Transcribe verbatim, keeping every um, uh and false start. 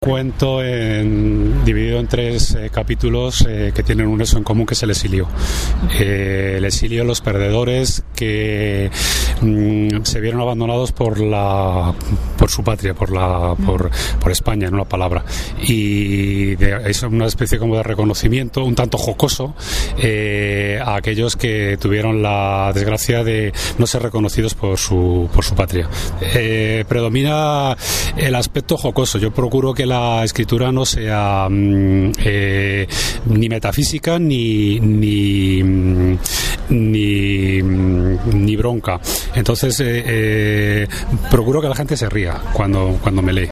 Cuento en, dividido en tres eh, capítulos eh, que tienen un eso en común, que es el exilio. Eh, el exilio, los perdedores que mm, se vieron abandonados por la por su patria, por la por, por España, en una palabra. Y de, es una especie como de reconocimiento, un tanto jocoso, eh, a aquellos que tuvieron la desgracia de no ser reconocidos por su por su patria. Eh, predomina el aspecto jocoso. Yo procuro que la escritura no sea eh, ni metafísica ni ni ni, ni bronca. Entonces eh, eh, procuro que la gente se ría cuando cuando me lee.